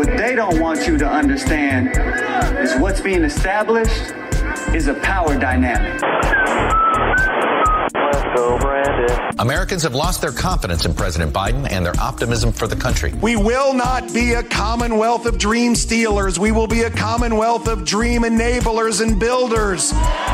What they don't want you to understand is what's being established is a power dynamic. Let's go, Brandon. Americans have lost their confidence in President Biden and their optimism for the country. We will not be a commonwealth of dream stealers. We will be a commonwealth of dream enablers and builders.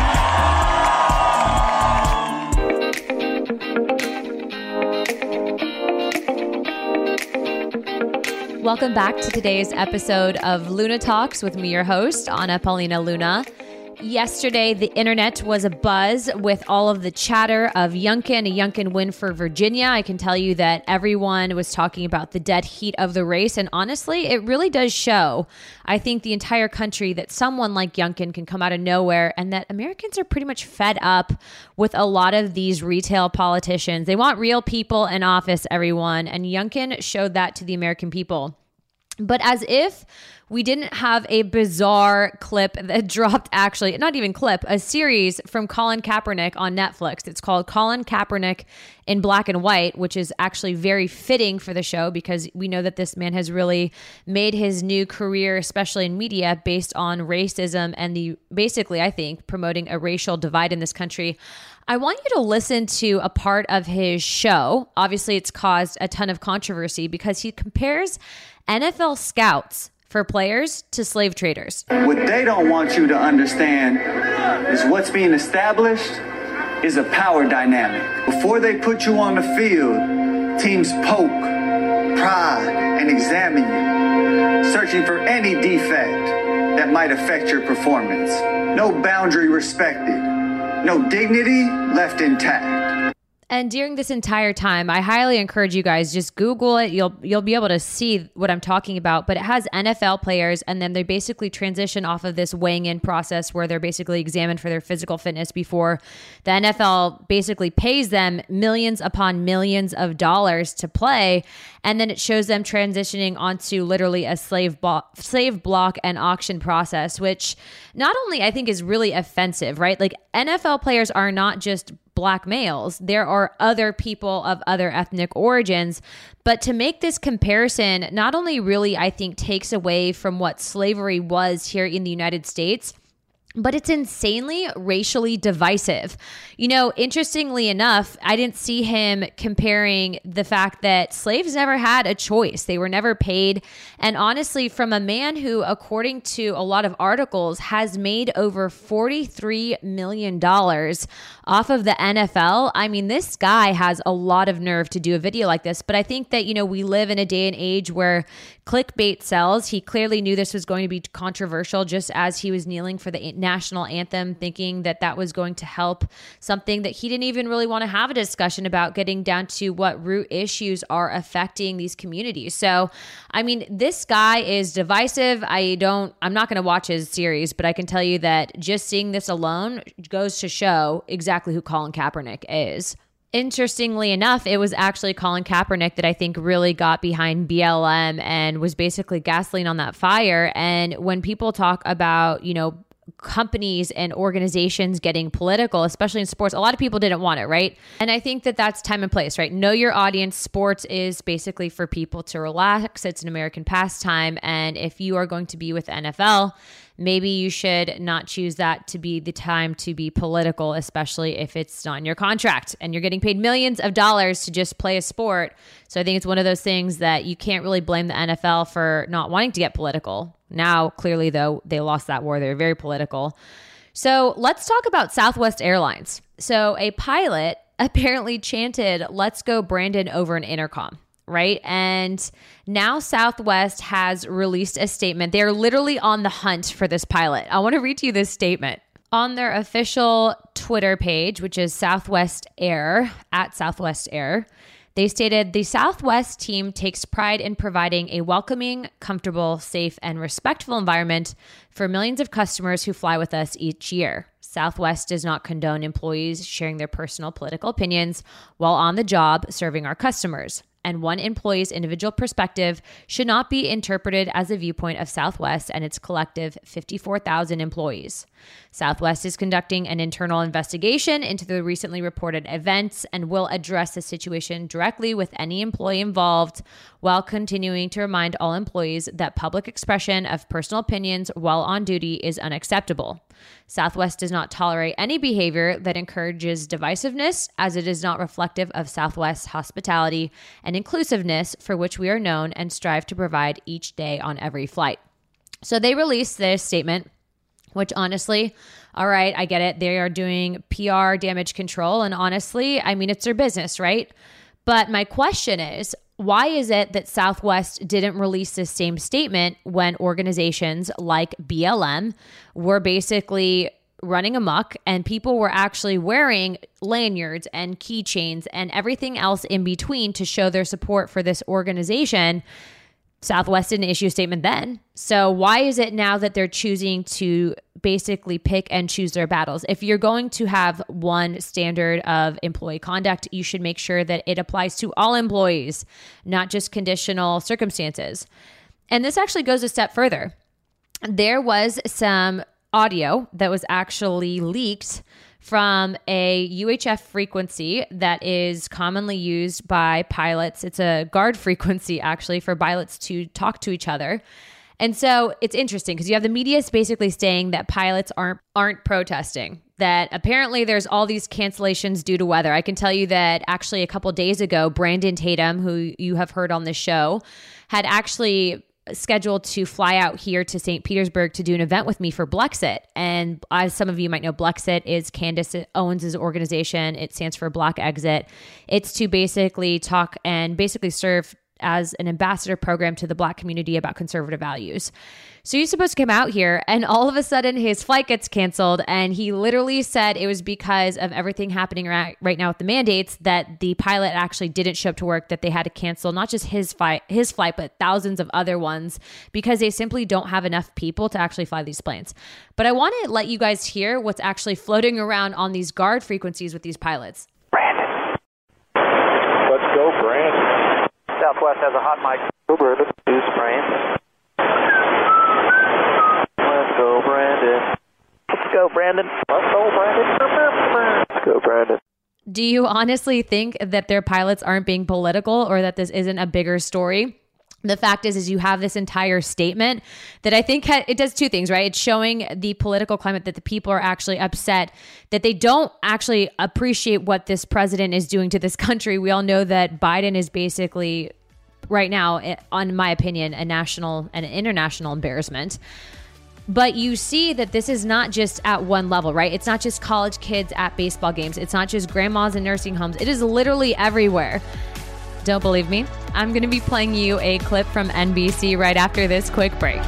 Welcome back to today's episode of Luna Talks with me, your host, Ana Paulina Luna. Yesterday, the internet was abuzz with all of the chatter of Youngkin, a Youngkin win for Virginia. I can tell you that everyone was talking about the dead heat of the race, and honestly, it really does show, I think, the entire country that someone like Youngkin can come out of nowhere and that Americans are pretty much fed up with a lot of these retail politicians. They want real people in office, everyone, and Youngkin showed that to the American people. But as if we didn't have a bizarre clip that dropped, actually, not even clip, a series from Colin Kaepernick on Netflix. It's called Colin Kaepernick in Black and White, which is actually very fitting for the show because we know that this man has really made his new career, especially in media, based on racism and basically, I think, promoting a racial divide in this country. I want you to listen to a part of his show. Obviously, it's caused a ton of controversy because he compares NFL scouts for players to slave traders. What they don't want you to understand is what's being established is a power dynamic. Before they put you on the field, teams poke, prod, and examine you, searching for any defect that might affect your performance. No boundary respected, no dignity left intact. And during this entire time, I highly encourage you guys, just Google it. You'll be able to see what I'm talking about. But it has NFL players, and then they basically transition off of this weighing in process where they're basically examined for their physical fitness before the NFL basically pays them millions upon millions of dollars to play. And then it shows them transitioning onto literally a slave block and auction process, which not only I think is really offensive, right? Like NFL players are not just Black males. There are other people of other ethnic origins. But to make this comparison not only really, I think, takes away from what slavery was here in the United States, but it's insanely racially divisive. You know, interestingly enough, I didn't see him comparing the fact that slaves never had a choice. They were never paid. And honestly, from a man who, according to a lot of articles, has made over $43 million off of the NFL. I mean, this guy has a lot of nerve to do a video like this. But I think that, you know, we live in a day and age where clickbait sells. He clearly knew this was going to be controversial just as he was kneeling for the national anthem, thinking that that was going to help something that he didn't even really want to have a discussion about, getting down to what root issues are affecting these communities. So, I mean, this guy is divisive. I'm not going to watch his series, but I can tell you that just seeing this alone goes to show exactly who Colin Kaepernick is. Interestingly enough, it was actually Colin Kaepernick that I think really got behind BLM and was basically gasoline on that fire. And when people talk about, you know, companies and organizations getting political, especially in sports, a lot of people didn't want it, right? And I think that that's time and place, right? Know your audience. Sports is basically for people to relax. It's an American pastime. And if you are going to be with the NFL, maybe you should not choose that to be the time to be political, especially if it's not in your contract and you're getting paid millions of dollars to just play a sport. So I think it's one of those things that you can't really blame the NFL for not wanting to get political. Now, clearly, though, they lost that war. They're very political. So let's talk about Southwest Airlines. So a pilot apparently chanted, "Let's go Brandon," over an intercom. Right? And now Southwest has released a statement. They're literally on the hunt for this pilot. I want to read to you this statement. On their official Twitter page, which is Southwest Air, at Southwest Air, they stated, "The Southwest team takes pride in providing a welcoming, comfortable, safe, and respectful environment for millions of customers who fly with us each year. Southwest does not condone employees sharing their personal political opinions while on the job serving our customers. And one employee's individual perspective should not be interpreted as a viewpoint of Southwest and its collective 54,000 employees. Southwest is conducting an internal investigation into the recently reported events and will address the situation directly with any employee involved while continuing to remind all employees that public expression of personal opinions while on duty is unacceptable. Southwest does not tolerate any behavior that encourages divisiveness, as it is not reflective of Southwest's hospitality and inclusiveness for which we are known and strive to provide each day on every flight. So they released this statement, which honestly, all right, I get it. They are doing PR damage control. And honestly, I mean, it's their business, right? But my question is, why is it that Southwest didn't release this same statement when organizations like BLM were basically running amok and people were actually wearing lanyards and keychains and everything else in between to show their support for this organization? Southwest didn't issue a statement then. So why is it now that they're choosing to basically pick and choose their battles? If you're going to have one standard of employee conduct, you should make sure that it applies to all employees, not just conditional circumstances. And this actually goes a step further. There was some audio that was actually leaked from a UHF frequency that is commonly used by pilots. It's a guard frequency, actually, for pilots to talk to each other. And so it's interesting because you have the media basically saying that pilots aren't protesting, that apparently there's all these cancellations due to weather. I can tell you that actually a couple days ago, Brandon Tatum, who you have heard on the show, had actually scheduled to fly out here to St. Petersburg to do an event with me for Blexit. And as some of you might know, Blexit is Candace Owens' organization. It stands for Black Exit. It's to basically talk and basically serve as an ambassador program to the Black community about conservative values. So he's supposed to come out here and all of a sudden his flight gets canceled. And he literally said it was because of everything happening right now with the mandates that the pilot actually didn't show up to work, that they had to cancel not just his flight, but thousands of other ones because they simply don't have enough people to actually fly these planes. But I want to let you guys hear what's actually floating around on these guard frequencies with these pilots. Brandon. Let's go, Brandon. Southwest has a hot mic. Go, Brandon. Who's Brandon? Let's go, Brandon. Let's go, Brandon. Let's go, Brandon. Let's go, Brandon. Do you honestly think that their pilots aren't being political or that this isn't a bigger story? The fact is you have this entire statement that I think it does two things, right? It's showing the political climate that the people are actually upset, that they don't actually appreciate what this president is doing to this country. We all know that Biden is basically right now, in my opinion, a national and an international embarrassment. But you see that this is not just at one level, right? It's not just college kids at baseball games. It's not just grandmas in nursing homes. It is literally everywhere. Don't believe me? I'm going to be playing you a clip from NBC right after this quick break.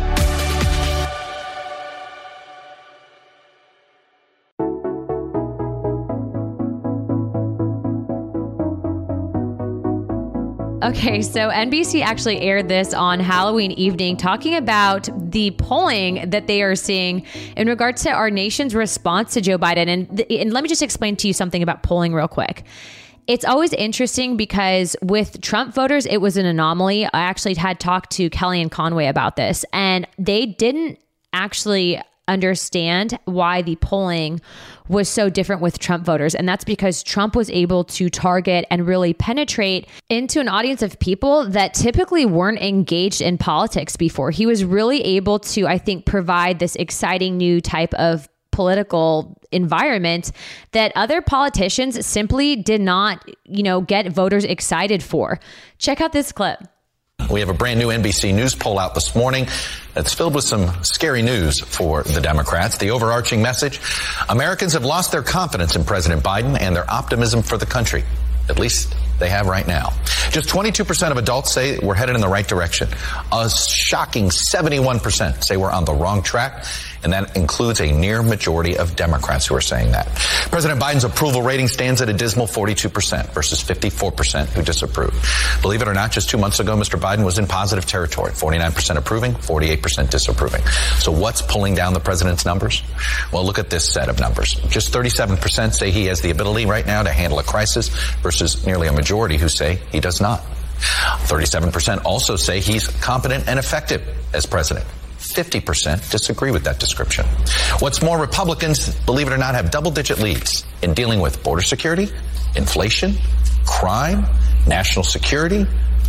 Okay, so NBC actually aired this on Halloween evening, talking about the polling that they are seeing in regards to our nation's response to Joe Biden. And let me just explain to you something about polling real quick. It's always interesting because with Trump voters, it was an anomaly. I actually had talked to Kellyanne Conway about this, and they didn't actually understand why the polling was so different with Trump voters. And that's because Trump was able to target and really penetrate into an audience of people that typically weren't engaged in politics before. He was really able to, I think, provide this exciting new type of political environment that other politicians simply did not, get voters excited for. Check out this clip. We have a brand new NBC News poll out this morning that's filled with some scary news for the Democrats. The overarching message: Americans have lost their confidence in President Biden and their optimism for the country. At least they have right now. Just 22% of adults say we're headed in the right direction. A shocking 71% say we're on the wrong track. And that includes a near majority of Democrats who are saying that. President Biden's approval rating stands at a dismal 42% versus 54% who disapprove. Believe it or not, just 2 months ago, Mr. Biden was in positive territory, 49% approving, 48% disapproving. So what's pulling down the president's numbers? Well, look at this set of numbers. Just 37% say he has the ability right now to handle a crisis versus nearly a majority who say he does not. 37% also say he's competent and effective as president. 50% disagree with that description. What's more, Republicans, believe it or not, have double-digit leads in dealing with border security, inflation, crime, national security,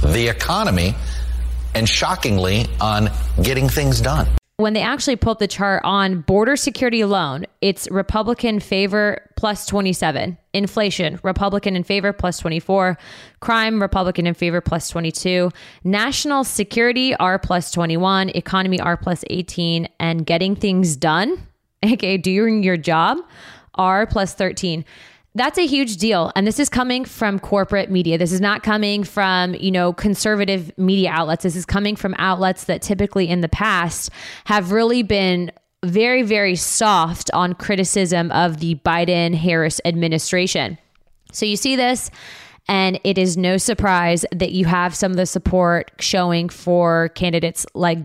the economy, and shockingly on getting things done. When they actually pull up the chart on border security alone, it's Republican favor plus 27. Inflation, Republican in favor plus 24. Crime, Republican in favor plus 22. National security, R plus 21. Economy, R plus 18. And getting things done, aka doing your job, R plus 13. That's a huge deal. And this is coming from corporate media. This is not coming from, conservative media outlets. This is coming from outlets that typically in the past have really been very, very soft on criticism of the Biden-Harris administration. So you see this, and it is no surprise that you have some of the support showing for candidates like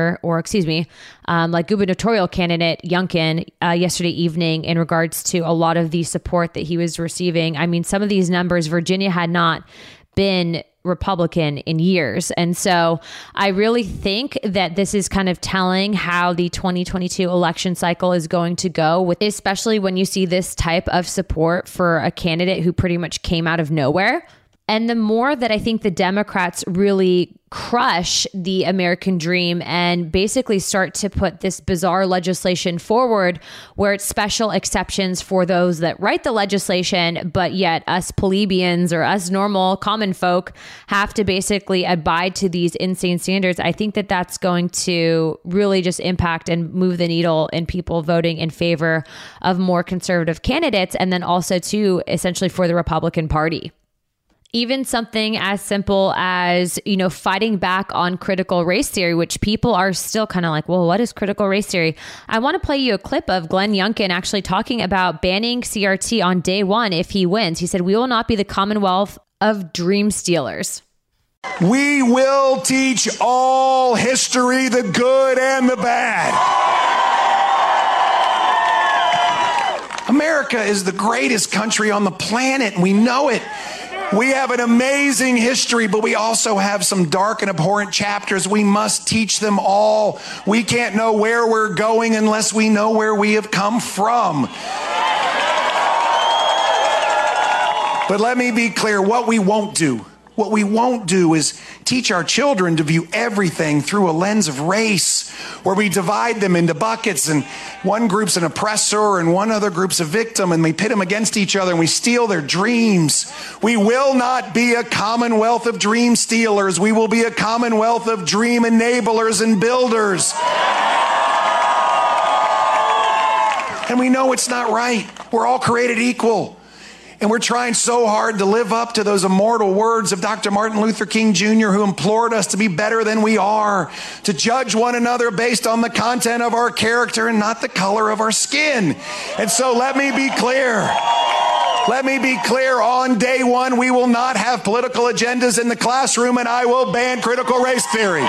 like gubernatorial candidate Youngkin yesterday evening in regards to a lot of the support that he was receiving. I mean, some of these numbers, Virginia had not been Republican in years. And so I really think that this is kind of telling how the 2022 election cycle is going to go, especially when you see this type of support for a candidate who pretty much came out of nowhere. And the more that I think the Democrats really crush the American dream and basically start to put this bizarre legislation forward where it's special exceptions for those that write the legislation, but yet us plebeians or us normal common folk have to basically abide to these insane standards. I think that that's going to really just impact and move the needle in people voting in favor of more conservative candidates, and then also too, essentially for the Republican Party. Even something as simple as, fighting back on critical race theory, which people are still kind of like, well, what is critical race theory? I want to play you a clip of Glenn Youngkin actually talking about banning CRT on day one if he wins. He said, "We will not be the Commonwealth of dream stealers." We will teach all history, the good and the bad. America is the greatest country on the planet, and we know it. We have an amazing history, but we also have some dark and abhorrent chapters. We must teach them all. We can't know where we're going unless we know where we have come from. But let me be clear, what we won't do is teach our children to view everything through a lens of race, where we divide them into buckets, and one group's an oppressor and one other group's a victim, and we pit them against each other and we steal their dreams. We will not be a commonwealth of dream stealers. We will be a commonwealth of dream enablers and builders. And we know it's not right. We're all created equal. And we're trying so hard to live up to those immortal words of Dr. Martin Luther King Jr., who implored us to be better than we are, to judge one another based on the content of our character and not the color of our skin. And so let me be clear. On day one, we will not have political agendas in the classroom, and I will ban critical race theory.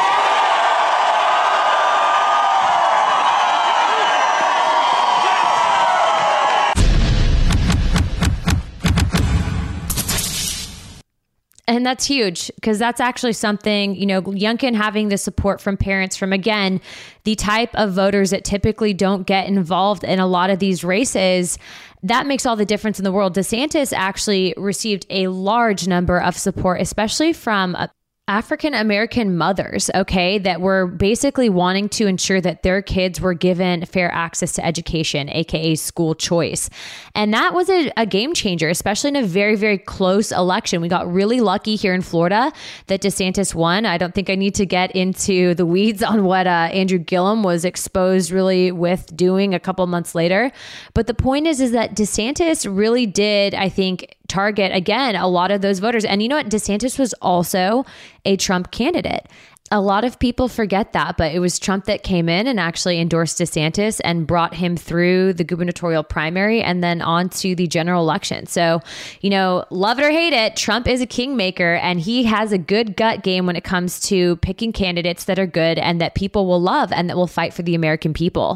And that's huge, because that's actually something, Youngkin having the support from parents from, again, the type of voters that typically don't get involved in a lot of these races. That makes all the difference in the world. DeSantis actually received a large number of support, especially from African-American mothers, that were basically wanting to ensure that their kids were given fair access to education, aka school choice. And that was a game changer, especially in a very, very close election. We got really lucky here in Florida that DeSantis won. I don't think I need to get into the weeds on what Andrew Gillum was exposed really with doing a couple months later. But the point is that DeSantis really did, I think, target, again, a lot of those voters. And you know what? DeSantis was also a Trump candidate. A lot of people forget that, but it was Trump that came in and actually endorsed DeSantis and brought him through the gubernatorial primary and then on to the general election. So, love it or hate it, Trump is a kingmaker, and he has a good gut game when it comes to picking candidates that are good and that people will love and that will fight for the American people.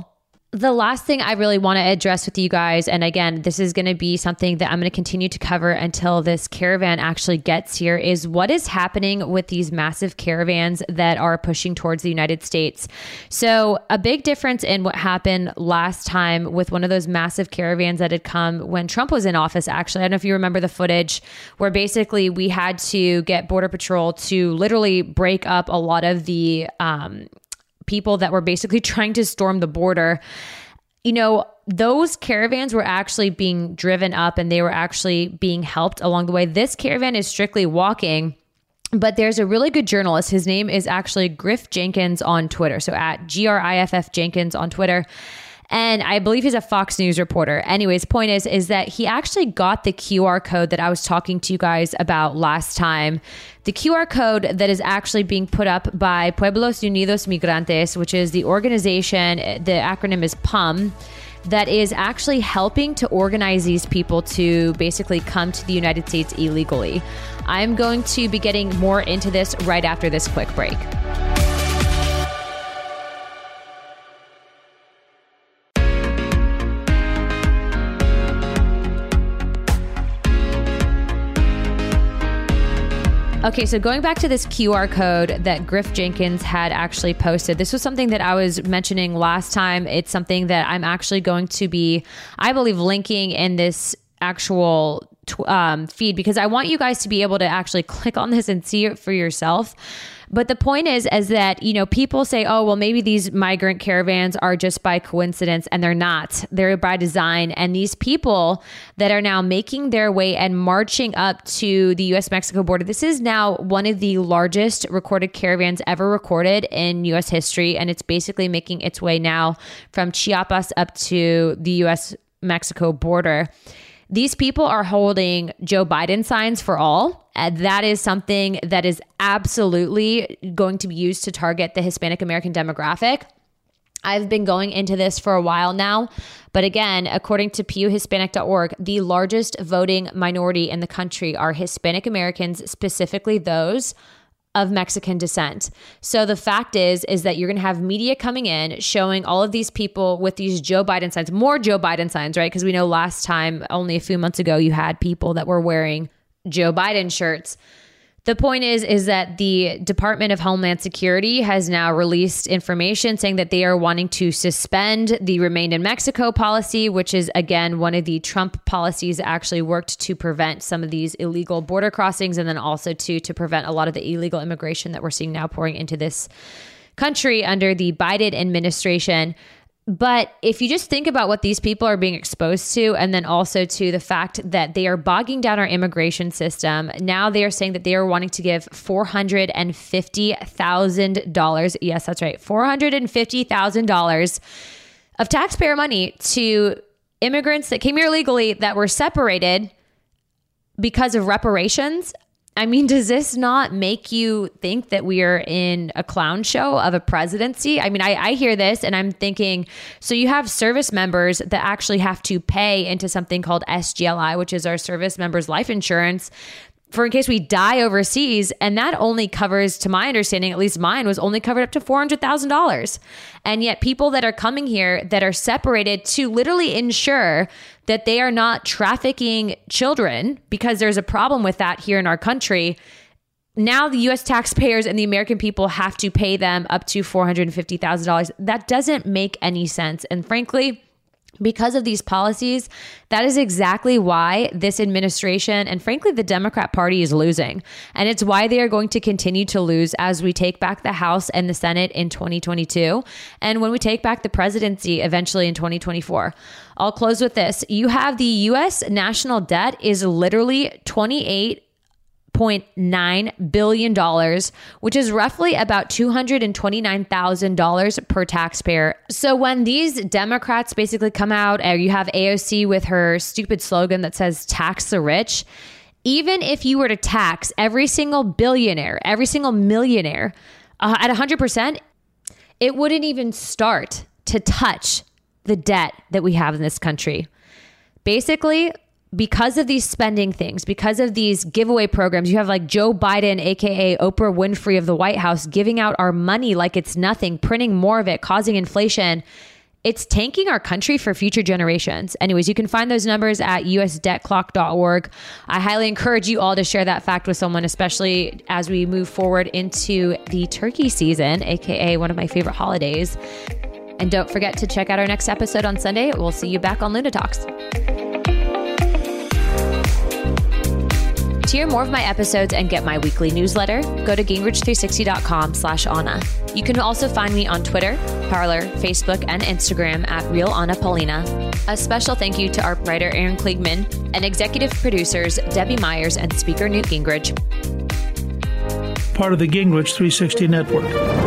The last thing I really want to address with you guys, and again, this is going to be something that I'm going to continue to cover until this caravan actually gets here, is what is happening with these massive caravans that are pushing towards the United States. So a big difference in what happened last time with one of those massive caravans that had come when Trump was in office, actually, I don't know if you remember the footage where basically we had to get Border Patrol to literally break up a lot of the people that were basically trying to storm the border. You know, those caravans were actually being driven up and they were actually being helped along the way. This caravan is strictly walking, but there's a really good journalist. His name is actually Griff Jenkins on Twitter. So at GRIFF Jenkins on Twitter. And I believe he's a Fox News reporter. Anyways, point is that he actually got the QR code that I was talking to you guys about last time. The QR code that is actually being put up by Pueblos Unidos Migrantes, which is the organization, the acronym is PUM, that is actually helping to organize these people to basically come to the United States illegally. I'm going to be getting more into this right after this quick break. Okay, so going back to this QR code that Griff Jenkins had actually posted, this was something that I was mentioning last time. It's something that I'm actually going to be, I believe, linking in this actual feed, because I want you guys to be able to actually click on this and see it for yourself. But the point is that, you know, people say, oh, well, maybe these migrant caravans are just by coincidence, and they're not. They're by design. And these people that are now making their way and marching up to the U.S.-Mexico border, this is now one of the largest recorded caravans ever recorded in U.S. history. And it's basically making its way now from Chiapas up to the U.S.-Mexico border. These people are holding Joe Biden signs for all. That is something that is absolutely going to be used to target the Hispanic American demographic. I've been going into this for a while now, but again, according to pewhispanic.org, the largest voting minority in the country are Hispanic Americans, specifically those of Mexican descent. So the fact is that you're going to have media coming in showing all of these people with these Joe Biden signs, more Joe Biden signs, right? Because we know last time, only a few months ago, you had people that were wearing Joe Biden shirts. The point is that the Department of Homeland Security has now released information saying that they are wanting to suspend the Remain in Mexico policy, which is, again, one of the Trump policies that actually worked to prevent some of these illegal border crossings, and then also to prevent a lot of the illegal immigration that we're seeing now pouring into this country under the Biden administration. But if you just think about what these people are being exposed to, and then also to the fact that they are bogging down our immigration system, now they are saying that they are wanting to give $450,000. Yes, that's right. $450,000 of taxpayer money to immigrants that came here illegally that were separated because of reparations. I mean, does this not make you think that we are in a clown show of a presidency? I mean, I hear this and I'm thinking, so you have service members that actually have to pay into something called SGLI, which is our service members' life insurance, for in case we die overseas. And that only covers, to my understanding, at least mine was only covered up to $400,000. And yet people that are coming here that are separated to literally ensure that they are not trafficking children, because there's a problem with that here in our country. Now the U.S. taxpayers and the American people have to pay them up to $450,000. That doesn't make any sense. And frankly, because of these policies, that is exactly why this administration and frankly the Democrat Party is losing. And it's why they are going to continue to lose as we take back the House and the Senate in 2022. And when we take back the presidency eventually in 2024. I'll close with this. You have the U.S. national debt is literally $28.9 billion, which is roughly about $229,000 per taxpayer. So when these Democrats basically come out, or you have AOC with her stupid slogan that says tax the rich, even if you were to tax every single billionaire, every single millionaire at 100%, it wouldn't even start to touch the debt that we have in this country. Basically, because of these spending things, because of these giveaway programs, you have like Joe Biden, aka Oprah Winfrey of the White House, giving out our money like it's nothing, printing more of it, causing inflation. it's tanking our country for future generations. Anyways, you can find those numbers at usdebtclock.org. I highly encourage you all to share that fact with someone, especially as we move forward into the turkey season, aka one of my favorite holidays. And don't forget to check out our next episode on Sunday. We'll see you back on Luna Talks. To hear more of my episodes and get my weekly newsletter, go to Gingrich360.com/Anna. You can also find me on Twitter, Parler, Facebook, and Instagram at Real Anna Paulina. A special thank you to our writer Aaron Kliegman and executive producers Debbie Myers and speaker Newt Gingrich. Part of the Gingrich 360 Network.